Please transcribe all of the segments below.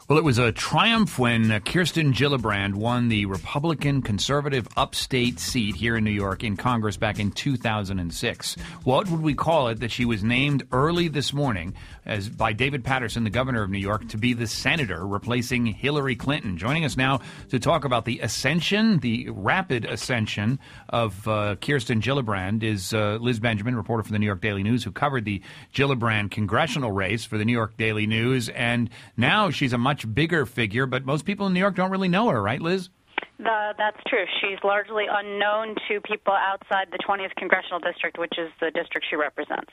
Well, it was a triumph when Kirsten Gillibrand won the Republican conservative upstate seat here in New York in Congress back in 2006. What would we call it that she was named early this morning by David Paterson, the governor of New York, to be the senator replacing Hillary Clinton? Joining us now to talk about the ascension, the rapid ascension of Kirsten Gillibrand is Liz Benjamin, reporter for the New York Daily News, who covered the Gillibrand congressional race for the New York Daily News. And now she's a much bigger figure, but most people in New York don't really know her, right, Liz? That's true. She's largely unknown to people outside the 20th Congressional District, which is the district she represents.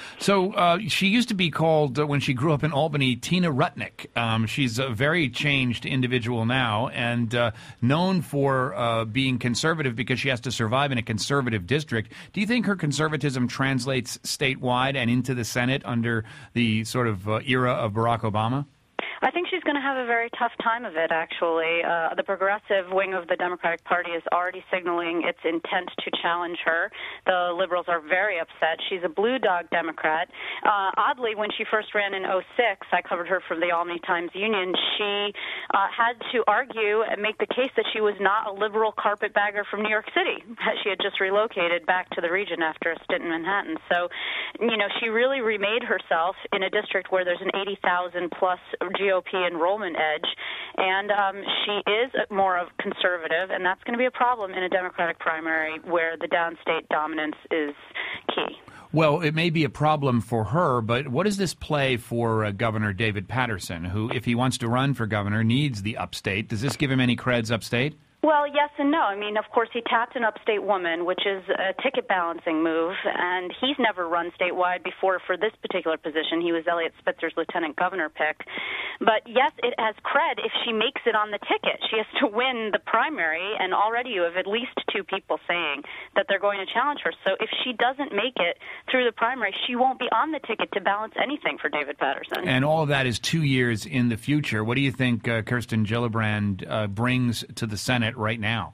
So she used to be called, when she grew up in Albany, Tina Rutnick. She's a very changed individual now and known for being conservative because she has to survive in a conservative district. Do you think her conservatism translates statewide and into the Senate under the sort of era of Barack Obama? I think she's going to have a very tough time of it, actually. The progressive wing of the Democratic Party is already signaling its intent to challenge her. The liberals are very upset. She's a blue dog Democrat. Oddly, when she first ran in 2006, I covered her from the Albany Times-Union, she had to argue and make the case that she was not a liberal carpetbagger from New York City. She had just relocated back to the region after a stint in Manhattan. So, she really remade herself in a district where there's an 80,000-plus GOP enrollment edge, and she is more of conservative, and that's going to be a problem in a Democratic primary where the downstate dominance is key. Well, it may be a problem for her, but what does this play for Governor David Paterson, who, if he wants to run for governor, needs the upstate? Does this give him any creds upstate? Well, yes and no. I mean, of course, he tapped an upstate woman, which is a ticket balancing move, and he's never run statewide before for this particular position. He was Eliot Spitzer's lieutenant governor pick. But yes, it has cred if she makes it on the ticket. She has to win the primary, and already you have at least two people saying that they're going to challenge her. So if she doesn't make it through the primary, she won't be on the ticket to balance anything for David Paterson. And all of that is 2 years in the future. What do you think Kirsten Gillibrand brings to the Senate right now?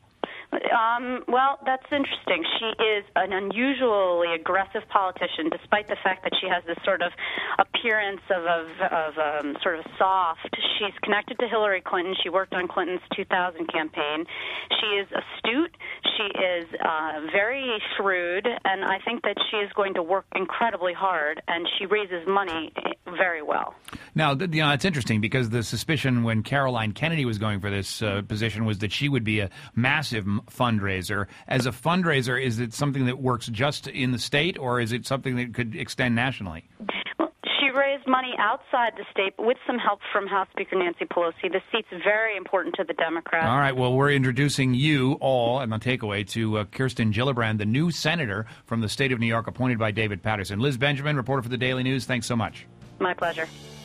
Well, that's interesting. She is an unusually aggressive politician, despite the fact that she has this sort of appearance of sort of soft. She's connected to Hillary Clinton. She worked on Clinton's 2000 campaign. She is astute. She is very shrewd, and I think that she is going to work incredibly hard, and she raises money very well. Now, it's interesting because the suspicion when Caroline Kennedy was going for this position was that she would be a massive fundraiser. As a fundraiser, is it something that works just in the state, or is it something that could extend nationally? Well, she raised money outside the state with some help from House Speaker Nancy Pelosi. The seat's very important to the Democrats. All right, well, we're introducing you all, and the takeaway, to Kirsten Gillibrand, the new senator from the state of New York, appointed by David Paterson. Liz Benjamin, reporter for the Daily News, thanks so much. My pleasure.